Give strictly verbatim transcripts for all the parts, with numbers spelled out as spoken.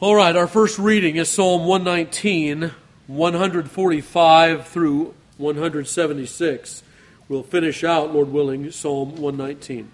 All right, our first reading is Psalm one nineteen, one forty-five through one seventy-six. We'll finish out, Lord willing, Psalm one nineteen.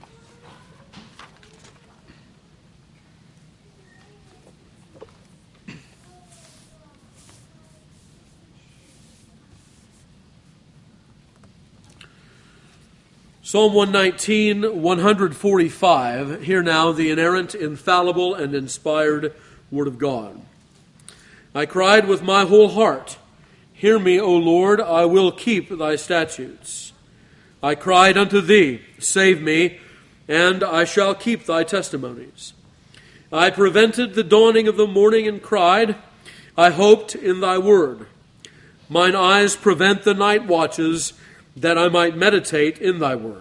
Psalm one nineteen, one forty-five. Hear now the inerrant, infallible, and inspired Word of God. I cried with my whole heart, hear me, O Lord, I will keep thy statutes. I cried unto thee, save me, and I shall keep thy testimonies. I prevented the dawning of the morning and cried, I hoped in thy word. Mine eyes prevent the night watches, that I might meditate in thy word.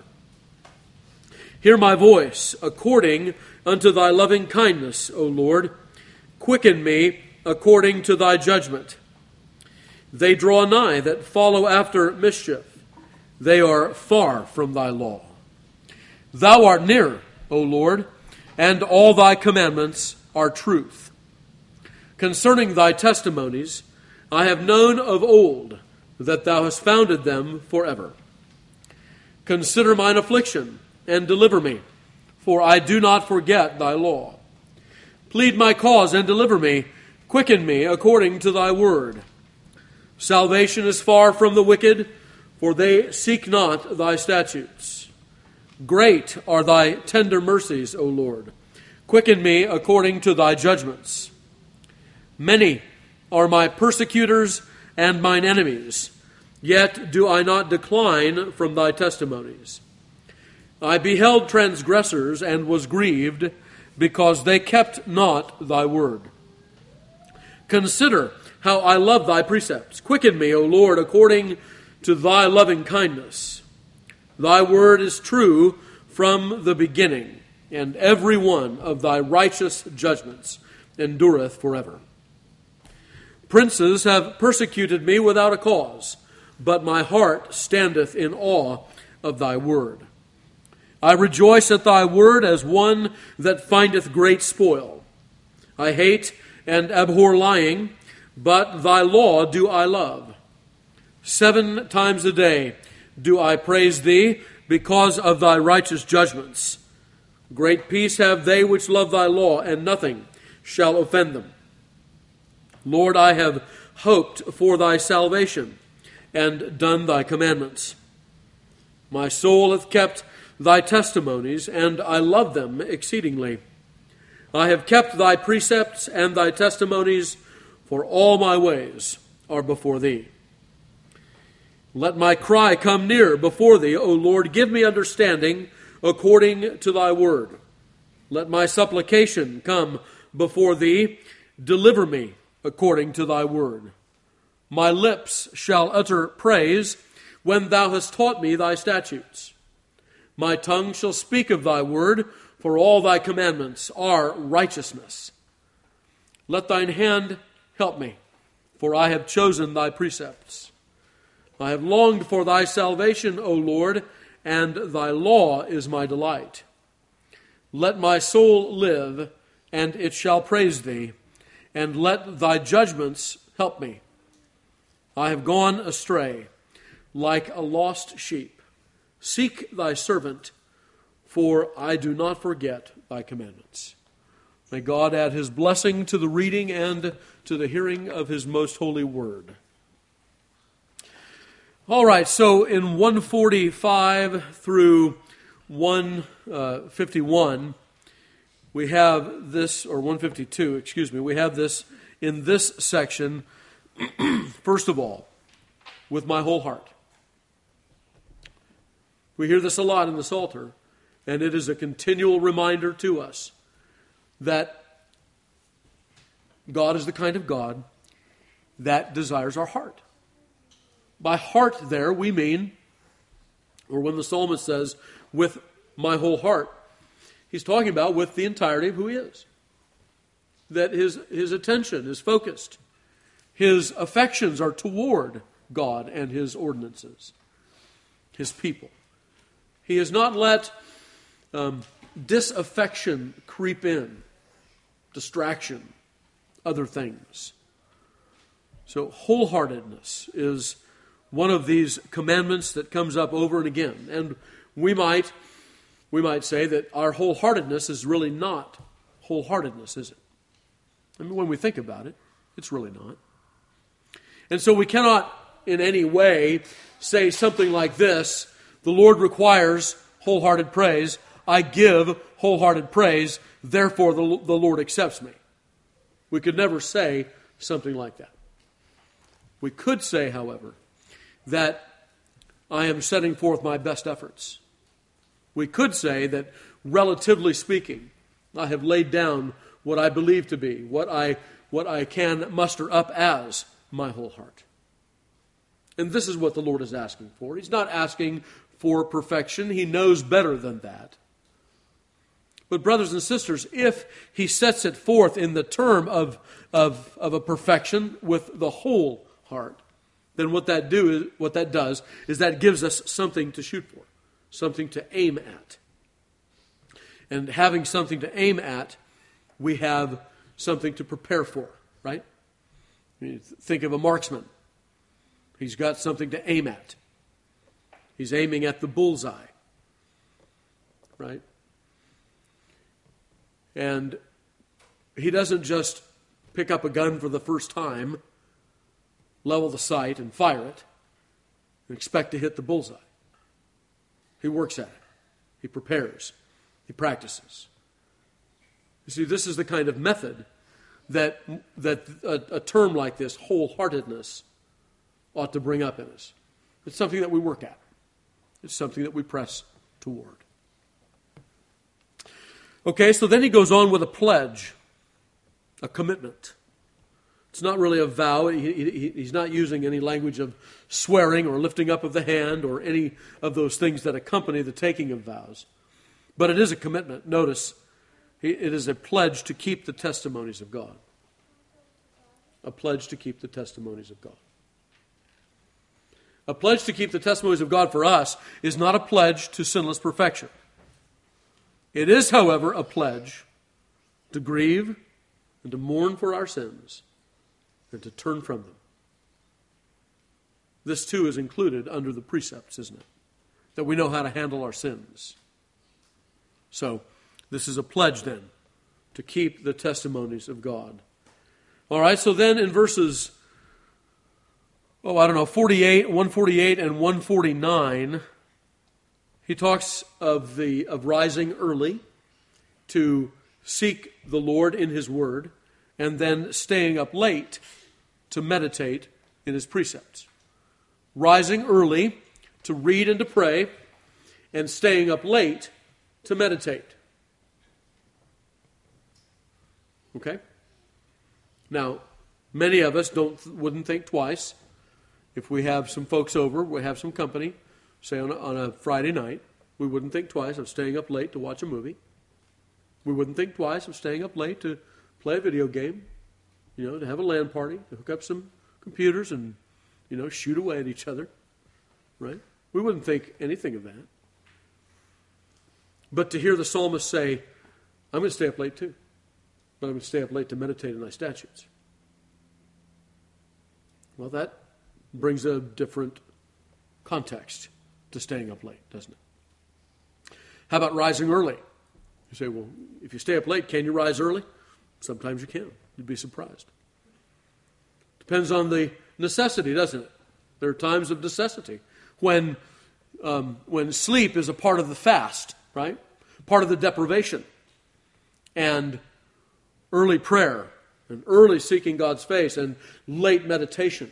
Hear my voice, according unto thy loving kindness, O Lord. Quicken me according to thy judgment. They draw nigh that follow after mischief. They are far from thy law. Thou art near, O Lord, and all thy commandments are truth. Concerning thy testimonies, I have known of old that thou hast founded them forever. Consider mine affliction and deliver me, for I do not forget thy law. Plead my cause and deliver me. Quicken me according to thy word. Salvation is far from the wicked, for they seek not thy statutes. Great are thy tender mercies, O Lord. Quicken me according to thy judgments. Many are my persecutors and mine enemies, yet do I not decline from thy testimonies. I beheld transgressors and was grieved, because they kept not thy word. Consider how I love thy precepts. Quicken me, O Lord, according to thy loving kindness. Thy word is true from the beginning, and every one of thy righteous judgments endureth forever. Princes have persecuted me without a cause, but my heart standeth in awe of thy word. I rejoice at thy word as one that findeth great spoil. I hate and abhor lying, but thy law do I love. Seven times a day do I praise thee because of thy righteous judgments. Great peace have they which love thy law, and nothing shall offend them. Lord, I have hoped for thy salvation, and done thy commandments. My soul hath kept thy testimonies, and I love them exceedingly. I have kept thy precepts and thy testimonies, for all my ways are before thee. Let my cry come near before thee, O Lord. Give me understanding according to thy word. Let my supplication come before thee. Deliver me according to thy word. My lips shall utter praise when thou hast taught me thy statutes. My tongue shall speak of thy word, for all thy commandments are righteousness. Let thine hand help me, for I have chosen thy precepts. I have longed for thy salvation, O Lord, and thy law is my delight. Let my soul live, and it shall praise thee, and let thy judgments help me. I have gone astray like a lost sheep. Seek thy servant, for I do not forget thy commandments. May God add his blessing to the reading and to the hearing of his most holy word. All right, so in one forty-five through one fifty-one, we have this, or one fifty-two, excuse me, we have this in this section, first of all, with my whole heart. We hear this a lot in the Psalter, and it is a continual reminder to us that God is the kind of God that desires our heart. By heart there, we mean, or when the psalmist says, with my whole heart, he's talking about with the entirety of who he is. That his, his attention is focused. His affections are toward God and his ordinances, his people. He has not let um, disaffection creep in, distraction, other things. So wholeheartedness is one of these commandments that comes up over and again. And we might, we might say that our wholeheartedness is really not wholeheartedness, is it? I mean, when we think about it, it's really not. And so we cannot in any way say something like this: the Lord requires wholehearted praise, I give wholehearted praise, therefore the, the Lord accepts me. We could never say something like that. We could say, however, that I am setting forth my best efforts. We could say that, relatively speaking, I have laid down what I believe to be, what I, what I can muster up as my whole heart. And this is what the Lord is asking for. He's not asking for perfection. He knows better than that. But brothers and sisters, if he sets it forth in the term of, of, of a perfection with the whole heart, then what that do is, what that does is that gives us something to shoot for, something to aim at. And having something to aim at, we have something to prepare for, right? You think of a marksman. He's got something to aim at. He's aiming at the bullseye, right? And he doesn't just pick up a gun for the first time, level the sight and fire it, and expect to hit the bullseye. He works at it. He prepares. He practices. You see, this is the kind of method that, that a, a term like this, wholeheartedness, ought to bring up in us. It's something that we work at. It's something that we press toward. Okay, so then he goes on with a pledge, a commitment. It's not really a vow. He, he, he's not using any language of swearing or lifting up of the hand or any of those things that accompany the taking of vows. But it is a commitment. Notice, it is a pledge to keep the testimonies of God. A pledge to keep the testimonies of God. A pledge to keep the testimonies of God for us is not a pledge to sinless perfection. It is, however, a pledge to grieve and to mourn for our sins and to turn from them. This, too, is included under the precepts, isn't it? That we know how to handle our sins. So, this is a pledge, then, to keep the testimonies of God. All right, so then in verses, oh, I don't know, forty-eight, one forty-eight and one forty-nine, he talks of the of rising early to seek the Lord in His Word, and then staying up late to meditate in His precepts. Rising early to read and to pray, and staying up late to meditate. Okay? Now, many of us don't wouldn't think twice. If we have some folks over, we have some company, say on a, on a Friday night, we wouldn't think twice of staying up late to watch a movie. We wouldn't think twice of staying up late to play a video game, you know, to have a LAN party, to hook up some computers and, you know, shoot away at each other, right? We wouldn't think anything of that. But to hear the psalmist say, I'm going to stay up late too, but I'm going to stay up late to meditate on thy statutes. Well, that brings a different context to staying up late, doesn't it? How about rising early? You say, well, if you stay up late, can you rise early? Sometimes you can. You'd be surprised. Depends on the necessity, doesn't it? There are times of necessity when um, when sleep is a part of the fast, right? Part of the deprivation. And early prayer and early seeking God's face and late meditation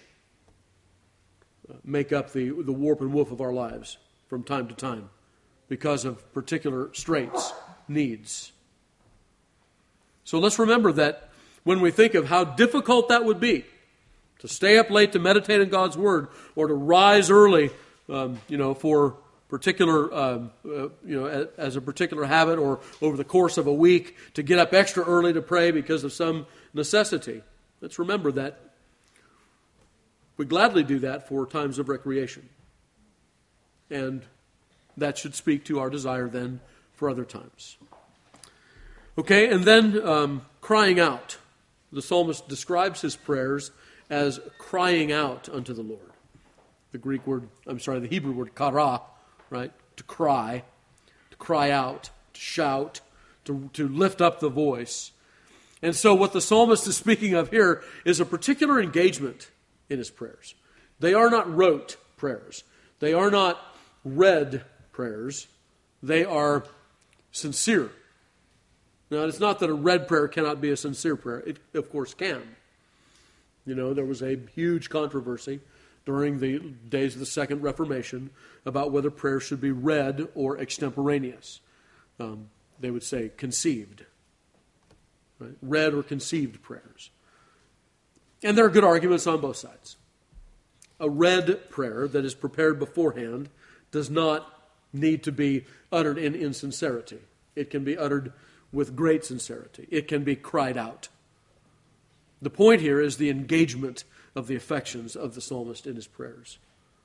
make up the, the warp and woof of our lives from time to time because of particular straits, needs. So let's remember that when we think of how difficult that would be to stay up late to meditate on God's Word or to rise early, um, you know, for particular, um, uh, you know, as a particular habit or over the course of a week to get up extra early to pray because of some necessity. Let's remember that we gladly do that for times of recreation. And that should speak to our desire then for other times. Okay, and then um, crying out. the psalmist describes his prayers as crying out unto the Lord. The Greek word, I'm sorry, the Hebrew word kara, right? To cry, to cry out, to shout, to, to lift up the voice. And so what the psalmist is speaking of here is a particular engagement in his prayers. They are not rote prayers. They are not read prayers. They are sincere. Now, it's not that a read prayer cannot be a sincere prayer. It, of course, can. You know, there was a huge controversy during the days of the Second Reformation about whether prayers should be read or extemporaneous. Um, they would say conceived. Right? Read or conceived prayers. And there are good arguments on both sides. A read prayer that is prepared beforehand does not need to be uttered in insincerity. It can be uttered with great sincerity. It can be cried out. The point here is the engagement of the affections of the psalmist in his prayers.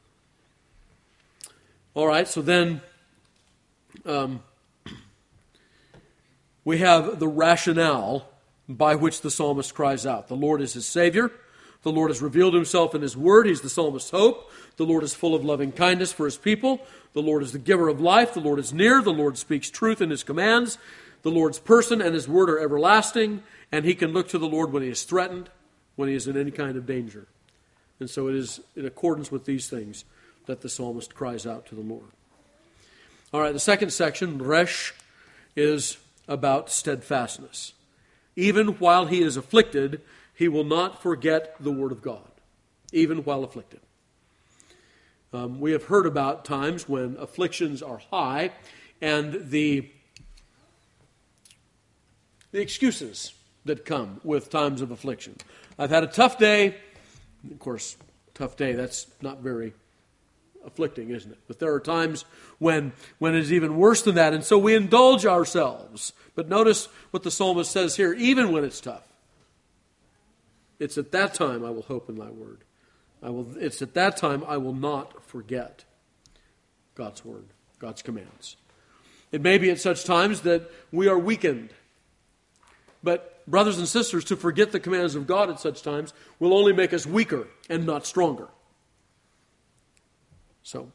All right, so then um, we have the rationale by which the psalmist cries out. The Lord is his Savior. The Lord has revealed himself in his word. He's the psalmist's hope. The Lord is full of loving kindness for his people. The Lord is the giver of life. The Lord is near. The Lord speaks truth in his commands. The Lord's person and his word are everlasting, and he can look to the Lord when he is threatened, when he is in any kind of danger. And so it is in accordance with these things that the psalmist cries out to the Lord. All right, the second section, Resh, is about steadfastness. Even while he is afflicted, he will not forget the word of God, even while afflicted. Um, we have heard about times when afflictions are high and the, the excuses that come with times of affliction. I've had a tough day. Of course, tough day, that's not very afflicting, isn't it? But there are times when, when it is even worse than that, and so we indulge ourselves. But notice what the psalmist says here, even when it's tough. It's at that time I will hope in thy word. I will. It's at that time I will not forget God's word, God's commands. It may be at such times that we are weakened. But brothers and sisters, to forget the commands of God at such times will only make us weaker and not stronger. So,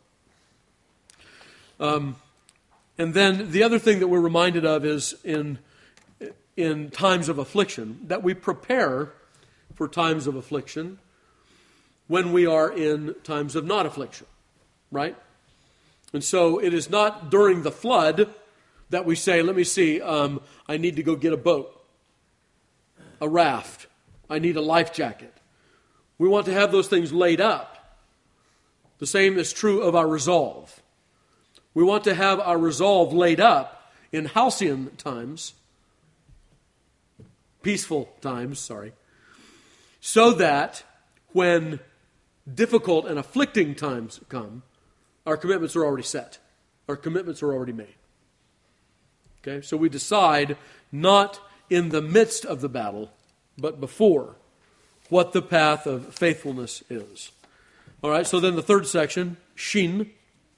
um, and then the other thing that we're reminded of is in in times of affliction, that we prepare for times of affliction when we are in times of not affliction, right? And so it is not during the flood that we say, let me see, um, I need to go get a boat, a raft, I need a life jacket. We want to have those things laid up. The same is true of our resolve. We want to have our resolve laid up in halcyon times, peaceful times, sorry, so that when difficult and afflicting times come, our commitments are already set. Our commitments are already made. Okay, so we decide not in the midst of the battle, but before, what the path of faithfulness is. All right, so then the third section, Shin.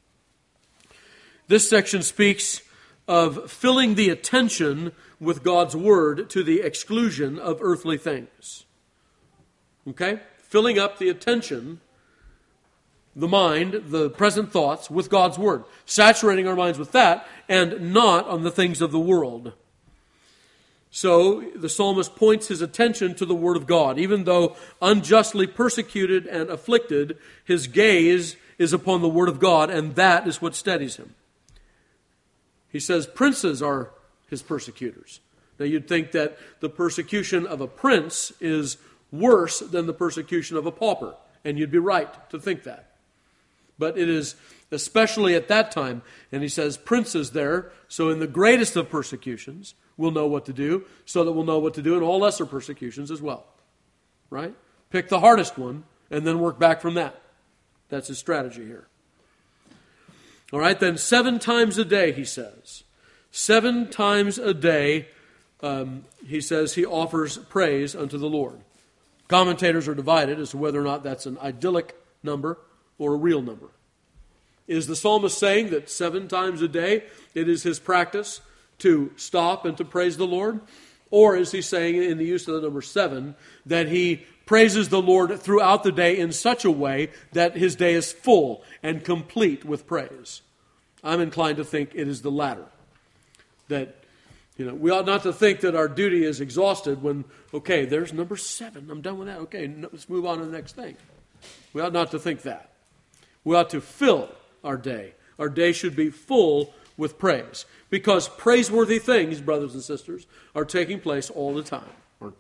This section speaks of filling the attention with God's word to the exclusion of earthly things. Okay? Filling up the attention, the mind, the present thoughts with God's word. Saturating our minds with that and not on the things of the world. So the psalmist points his attention to the word of God. Even though unjustly persecuted and afflicted, his gaze is upon the word of God, and that is what steadies him. He says princes are his persecutors. Now you'd think that the persecution of a prince is worse than the persecution of a pauper, and you'd be right to think that. But it is especially at that time, and he says princes there, so in the greatest of persecutions, we'll know what to do, so that we'll know what to do in all lesser persecutions as well. Right? Pick the hardest one, and then work back from that. That's his strategy here. All right, then seven times a day, he says. Seven times a day, um, he says he offers praise unto the Lord. Commentators are divided as to whether or not that's an idyllic number or a real number. Is the psalmist saying that seven times a day it is his practice to stop and to praise the Lord? Or is he saying in the use of the number seven that he praises the Lord throughout the day in such a way that his day is full and complete with praise? I'm inclined to think it is the latter. That, you know, we ought not to think that our duty is exhausted when, okay, there's number seven. I'm done with that. Okay, let's move on to the next thing. We ought not to think that. We ought to fill our day. Our day should be full with praise. Because praiseworthy things, brothers and sisters, are taking place all the time, aren't they?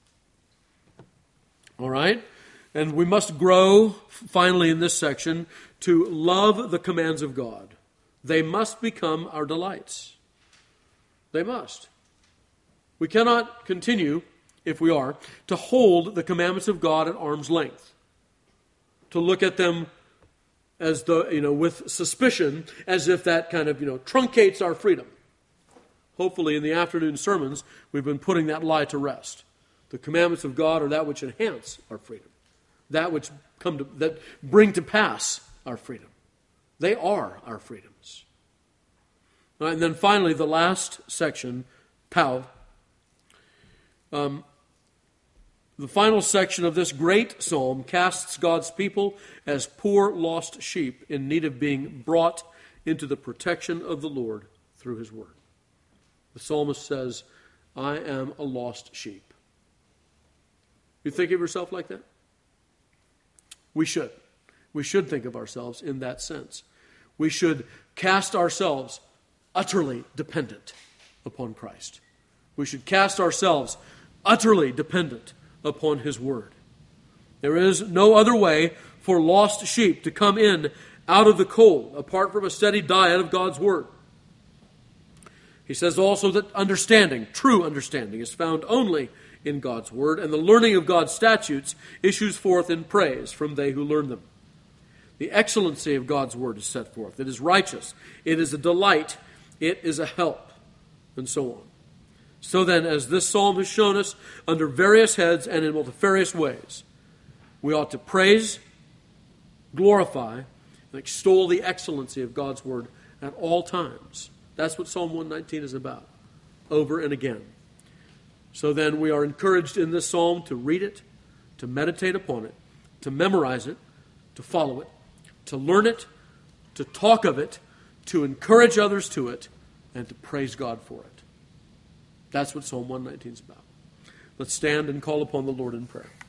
All right? And we must grow, finally in this section, to love the commands of God. They must become our delights. They must. We cannot continue, if we are, to hold the commandments of God at arm's length. To look at them as the, you know, with suspicion, as if that kind of, you know, truncates our freedom. Hopefully in the afternoon sermons, we've been putting that lie to rest. The commandments of God are that which enhance our freedom. That which come to, that bring to pass our freedom. They are our freedoms. All right, and then finally, the last section, Pav. Um, The final section of this great psalm casts God's people as poor lost sheep in need of being brought into the protection of the Lord through his word. The psalmist says, I am a lost sheep. You think of yourself like that? We should. We should think of ourselves in that sense. We should cast ourselves utterly dependent upon Christ. We should cast ourselves utterly dependent upon his word. There is no other way for lost sheep to come in out of the cold apart from a steady diet of God's word. He says also that understanding, true understanding, is found only in God's word, and the learning of God's statutes issues forth in praise from they who learn them. The excellency of God's word is set forth. It is righteous. It is a delight. It is a help. And so on. So then, as this psalm has shown us under various heads and in multifarious ways, we ought to praise, glorify, and extol the excellency of God's word at all times. That's what Psalm one nineteen is about, over and again. So then, we are encouraged in this psalm to read it, to meditate upon it, to memorize it, to follow it, to learn it, to talk of it, to encourage others to it, and to praise God for it. That's what Psalm one nineteen is about. Let's stand and call upon the Lord in prayer.